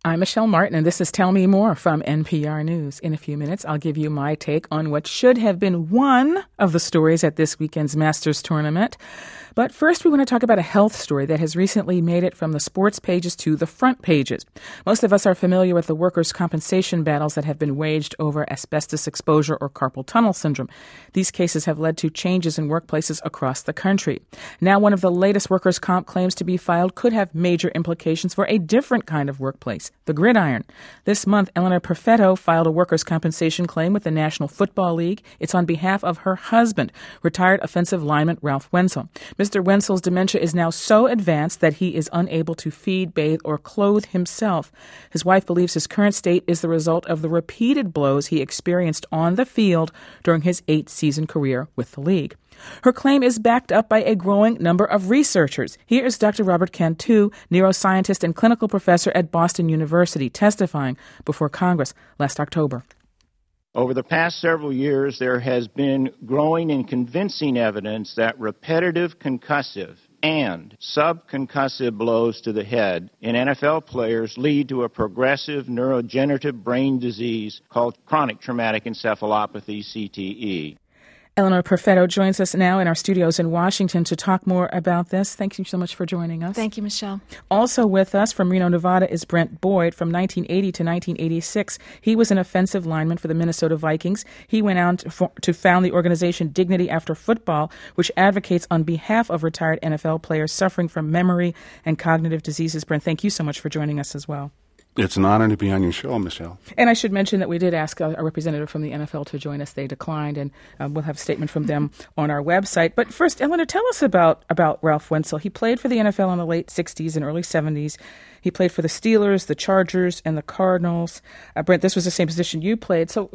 I'm Michelle Martin, and this is Tell Me More from NPR News. In a few minutes, I'll give you my take on what should have been one of the stories at this weekend's Masters tournament. But first, we want to talk about a health story that has recently made it from the sports pages to the front pages. Most of us are familiar with the workers' compensation battles that have been waged over asbestos exposure or carpal tunnel syndrome. These cases have led to changes in workplaces across the country. Now, one of the latest workers' comp claims to be filed could have major implications for a different kind of workplace, the gridiron. This month, Eleanor Perfetto filed a workers' compensation claim with the National Football League. It's on behalf of her husband, retired offensive lineman Ralph Wenzel. Mr. Wenzel's dementia is now so advanced that he is unable to feed, bathe, or clothe himself. His wife believes his current state is the result of the repeated blows he experienced on the field during his 8-season career with the league. Her claim is backed up by a growing number of researchers. Here is Dr. Robert Cantu, neuroscientist and clinical professor at Boston University, testifying before Congress last October. Over the past several years, there has been growing and convincing evidence that repetitive concussive and subconcussive blows to the head in NFL players lead to a progressive neurodegenerative brain disease called chronic traumatic encephalopathy, CTE. Eleanor Perfetto joins us now in our studios in Washington to talk more about this. Thank you so much for joining us. Thank you, Michelle. Also with us from Reno, Nevada is Brent Boyd. From 1980 to 1986, he was an offensive lineman for the Minnesota Vikings. He went on to found the organization Dignity After Football, which advocates on behalf of retired NFL players suffering from memory and cognitive diseases. Brent, thank you so much for joining us as well. It's an honor to be on your show, Michelle. And I should mention that we did ask a representative from the NFL to join us. They declined, and we'll have a statement from them on our website. But first, Eleanor, tell us about Ralph Wenzel. He played for the NFL in the late 60s and early 70s. He played for the Steelers, the Chargers, and the Cardinals. Brent, this was the same position you played. So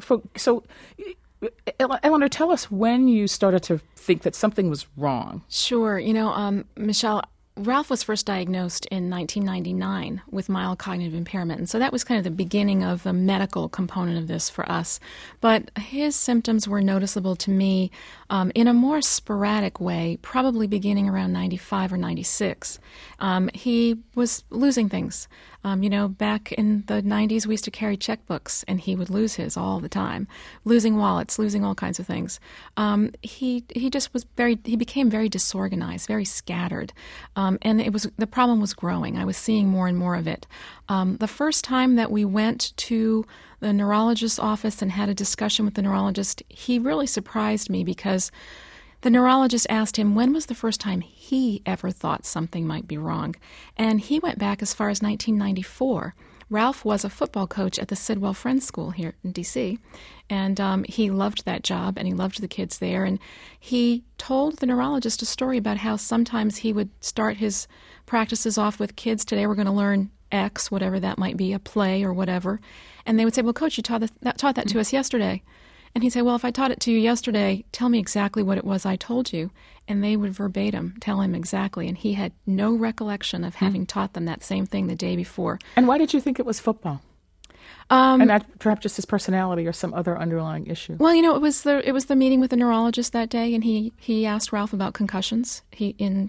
Eleanor, tell us when you started to think that something was wrong. Sure. Michelle, Ralph was first diagnosed in 1999 with mild cognitive impairment, and so that was kind of the beginning of the medical component of this for us. But his symptoms were noticeable to me in a more sporadic way, probably beginning around 95 or 96. He was losing things. Back in the 90s, we used to carry checkbooks, and he would lose his all the time, losing wallets, losing all kinds of things. He became very disorganized, very scattered, and the problem was growing. I was seeing more and more of it. The first time that we went to the neurologist's office and had a discussion with the neurologist, he really surprised me because the neurologist asked him when was the first time he ever thought something might be wrong. And he went back as far as 1994. Ralph was a football coach at the Sidwell Friends School here in D.C., and he loved that job, and he loved the kids there. And he told the neurologist a story about how sometimes he would start his practices off with kids. Today we're going to learn X, whatever that might be, a play or whatever. And they would say, well, Coach, you taught that to us yesterday. And he'd say, well, if I taught it to you yesterday, tell me exactly what it was I told you. And they would verbatim tell him exactly. And he had no recollection of having taught them that same thing the day before. And why did you think it was football? And not perhaps just his personality or some other underlying issue? Well, it was the meeting with the neurologist that day, and he asked Ralph about concussions. In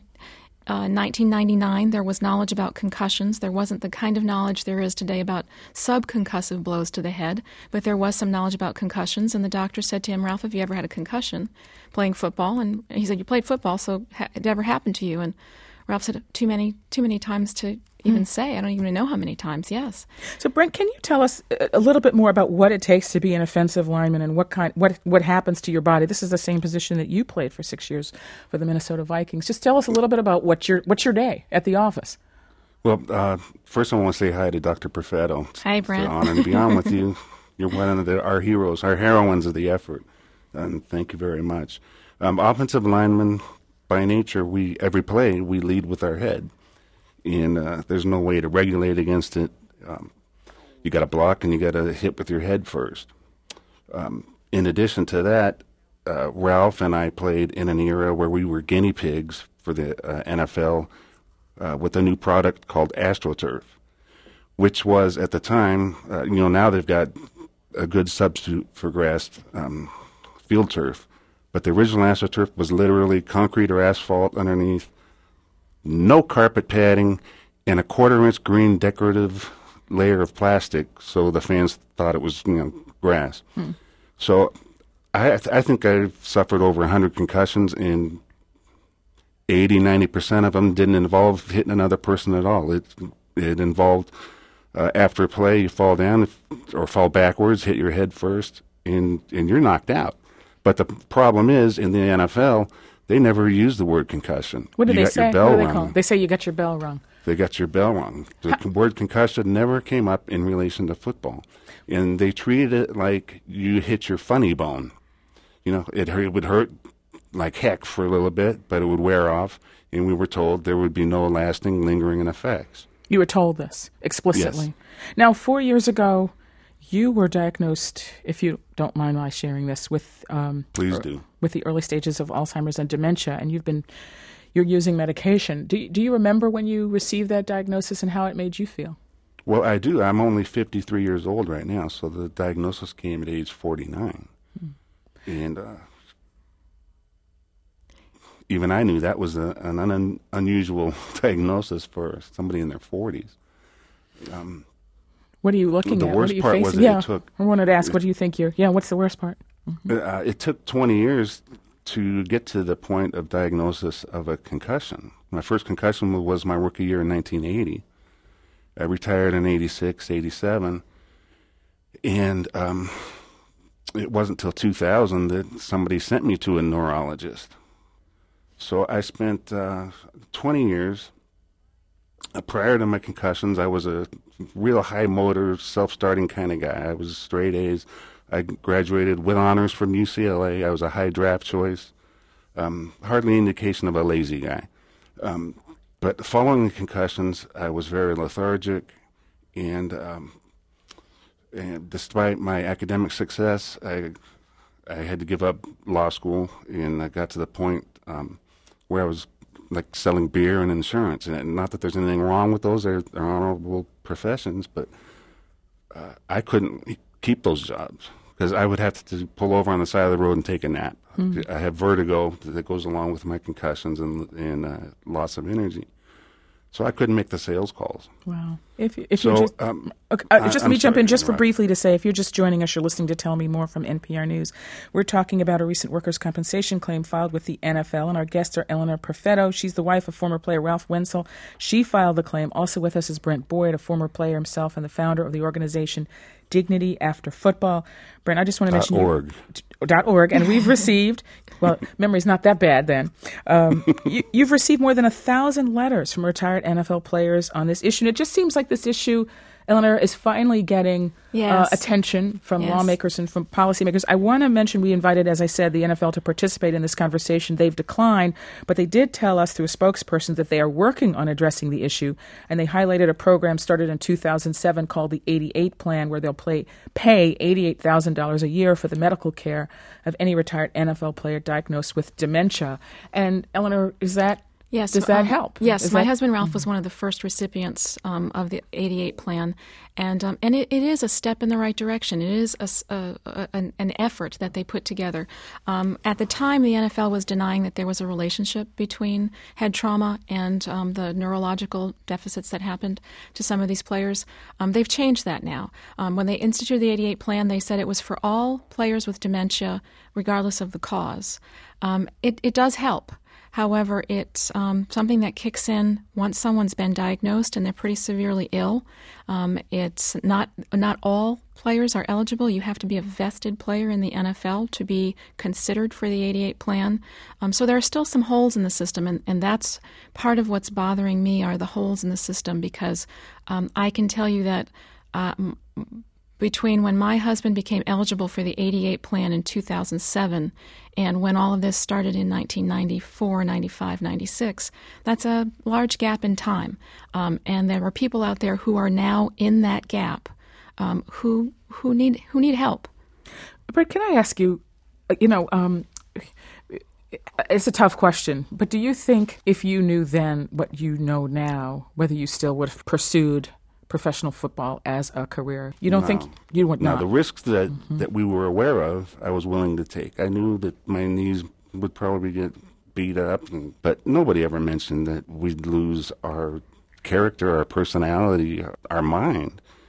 1999, there was knowledge about concussions. There wasn't the kind of knowledge there is today about subconcussive blows to the head, but there was some knowledge about concussions. And the doctor said to him, Ralph, have you ever had a concussion playing football? And he said, you played football, so it ever happened to you? And Ralph said, too many times to even say. I don't even know how many times, yes. So, Brent, can you tell us a little bit more about what it takes to be an offensive lineman and what happens to your body? This is the same position that you played for 6 years for the Minnesota Vikings. Just tell us a little bit about what's your day at the office. Well, first I want to say hi to Dr. Perfetto. Hi, Brent. It's an honor to be on with you. You're one of our heroes, our heroines of the effort, and thank you very much. Offensive linemen, by nature, every play, we lead with our head. And there's no way to regulate against it. You got to block and you got to hit with your head first. In addition to that, Ralph and I played in an era where we were guinea pigs for the NFL with a new product called AstroTurf, which was at the time, now they've got a good substitute for grass field turf. But the original AstroTurf was literally concrete or asphalt underneath, no carpet padding, and a 1/4-inch green decorative layer of plastic, so the fans thought it was grass. So I think I've suffered over 100 concussions, and 80-90% of them didn't involve hitting another person at all. It involved after play, you fall down or fall backwards, hit your head first, and you're knocked out. But the problem is, in the NFL, they never use the word concussion. What do you they got say? Your bell What do they rung. call it? They say you got your bell rung. They got your bell rung. The word concussion never came up in relation to football. And they treated it like you hit your funny bone. It would hurt like heck for a little bit, but it would wear off, and we were told there would be no lasting, lingering effects. You were told this explicitly. Yes. Now, 4 years ago, you were diagnosed, if you don't mind my sharing this, with Please do. With the early stages of Alzheimer's and dementia, and you're using medication. Do you remember when you received that diagnosis and how it made you feel? Well, I do. I'm only 53 years old right now, so the diagnosis came at age 49. And even I knew that was an unusual diagnosis for somebody in their 40s. What are you looking The at? worst what are you part facing? was that yeah, it took... I wanted to ask, what do you think what's the worst part? It took 20 years to get to the point of diagnosis of a concussion. My first concussion was my rookie year in 1980. I retired in 86, 87. And it wasn't until 2000 that somebody sent me to a neurologist. So I spent 20 years. Prior to my concussions, I was a real high motor, self-starting kind of guy. I was straight A's. I graduated with honors from UCLA. I was a high draft choice. Hardly indication of a lazy guy. But following the concussions, I was very lethargic, and despite my academic success, I had to give up law school, and I got to the point where I was like selling beer and insurance. And not that there's anything wrong with those; they're honorable professions, but I couldn't keep those jobs because I would have to pull over on the side of the road and take a nap. I have vertigo that goes along with my concussions and loss of energy. So I couldn't make the sales calls. Wow. If you So, just let me jump in just for Right. briefly to say, if you're just joining us, you're listening to Tell Me More from NPR News. We're talking about a recent workers' compensation claim filed with the NFL, and our guests are Eleanor Perfetto. She's the wife of former player Ralph Wenzel. She filed the claim. Also with us is Brent Boyd, a former player himself and the founder of the organization Dignity After Football. Brent, I just want to mention .org. .org, and we've received, well, memory's not that bad then. You've received more than 1,000 letters from retired NFL players on this issue. And it just seems like this issue, Eleanor, is finally getting attention from lawmakers and from policymakers. I want to mention we invited, as I said, the NFL to participate in this conversation. They've declined, but they did tell us through a spokesperson that they are working on addressing the issue, and they highlighted a program started in 2007 called the 88 Plan, where they'll pay $88,000 a year for the medical care of any retired NFL player diagnosed with dementia. And Eleanor, does that help? Yes, my husband Ralph was one of the first recipients of the 88 Plan, and it is a step in the right direction. It is an effort that they put together. At the time, the NFL was denying that there was a relationship between head trauma and the neurological deficits that happened to some of these players. They've changed that now. When they instituted the 88 Plan, they said it was for all players with dementia, regardless of the cause. It does help. However, it's something that kicks in once someone's been diagnosed and they're pretty severely ill. It's not all players are eligible. You have to be a vested player in the NFL to be considered for the 88 Plan. So there are still some holes in the system, and that's part of what's bothering me are the holes in the system, because I can tell you that between when my husband became eligible for the 88 Plan in 2007 and when all of this started in 1994, 95, 96, that's a large gap in time. And there are people out there who are now in that gap who need help. But can I ask you, it's a tough question, but do you think if you knew then what you know now, whether you still would have pursued professional football as a career? You don't think you would not? No, the risks that we were aware of, I was willing to take. I knew that my knees would probably get beat up, but nobody ever mentioned that we'd lose our character, our personality, our mind.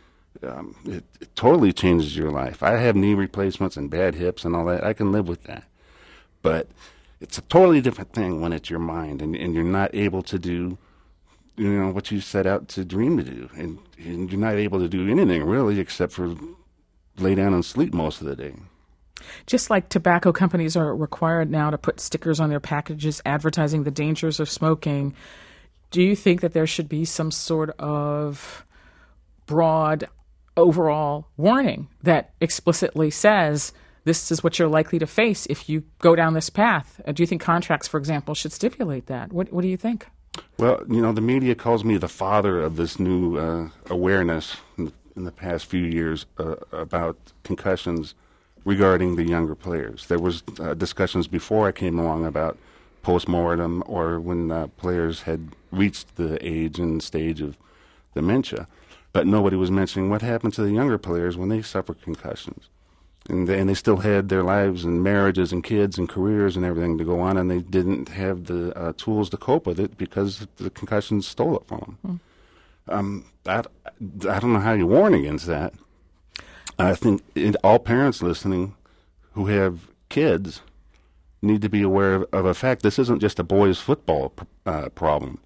it totally changes your life. I have knee replacements and bad hips and all that. I can live with that. But it's a totally different thing when it's your mind and you're not able to do, what you set out to dream to do. And you're not able to do anything really except for lay down and sleep most of the day. Just like tobacco companies are required now to put stickers on their packages advertising the dangers of smoking, do you think that there should be some sort of broad overall warning that explicitly says this is what you're likely to face if you go down this path? Do you think contracts, for example, should stipulate that? What do you think? Well, the media calls me the father of this new awareness in the past few years about concussions regarding the younger players. There was discussions before I came along about postmortem or when players had reached the age and stage of dementia, but nobody was mentioning what happened to the younger players when they suffered concussions. And they still had their lives and marriages and kids and careers and everything to go on, and they didn't have the tools to cope with it because the concussions stole it from them. I don't know how you warn against that. I think all parents listening who have kids need to be aware of a fact. This isn't just a boys' football problem.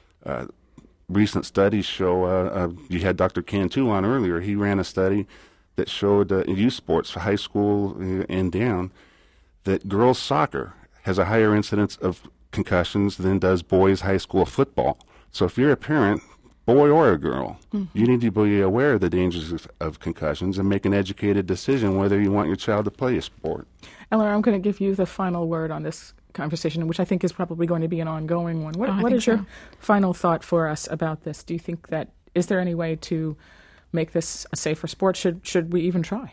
Recent studies show, you had Dr. Cantu on earlier, he ran a study that showed in youth sports, high school and down, that girls' soccer has a higher incidence of concussions than does boys' high school football. So if you're a parent, boy or a girl, you need to be aware of the dangers of concussions and make an educated decision whether you want your child to play a sport. Eleanor, I'm going to give you the final word on this conversation, which I think is probably going to be an ongoing one. What is your final thought for us about this? Do you think that, is there any way to make this a safer sport? Should we even try?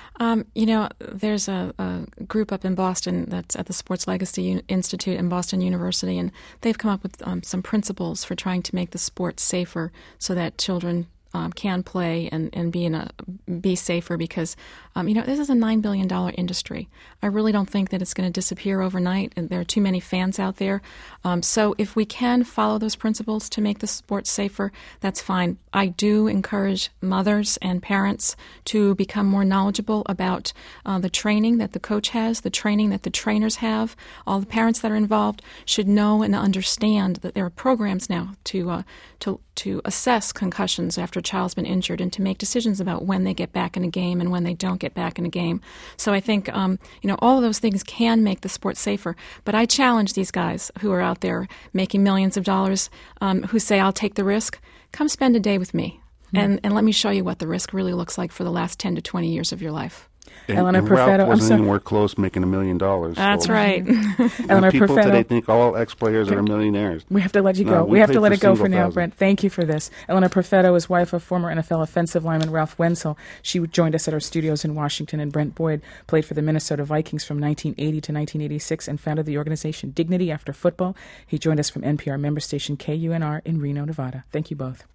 There's a group up in Boston that's at the Sports Legacy Institute in Boston University, and they've come up with some principles for trying to make the sport safer so that children can play and be safer because, this is a $9 billion industry. I really don't think that it's going to disappear overnight, and there are too many fans out there. So if we can follow those principles to make the sport safer, that's fine. I do encourage mothers and parents to become more knowledgeable about the training that the coach has, the training that the trainers have. All the parents that are involved should know and understand that there are programs now to assess concussions after a child's been injured and to make decisions about when they get back in a game and when they don't get back in a game. So I think, all of those things can make the sport safer. But I challenge these guys who are out there making millions of dollars who say, I'll take the risk. Come spend a day with me and let me show you what the risk really looks like for the last 10 to 20 years of your life. Eleanor Perfetto, Perfetto wasn't anywhere close making $1 million. That's right. Eleanor people Perfetto today think all ex-players are millionaires. We have to let you go. We have to let it go for now, Brent. Thank you for this. Eleanor Perfetto is wife of former NFL offensive lineman Ralph Wenzel. She joined us at our studios in Washington, and Brent Boyd played for the Minnesota Vikings from 1980 to 1986 and founded the organization Dignity After Football. He joined us from NPR member station KUNR in Reno, Nevada. Thank you both.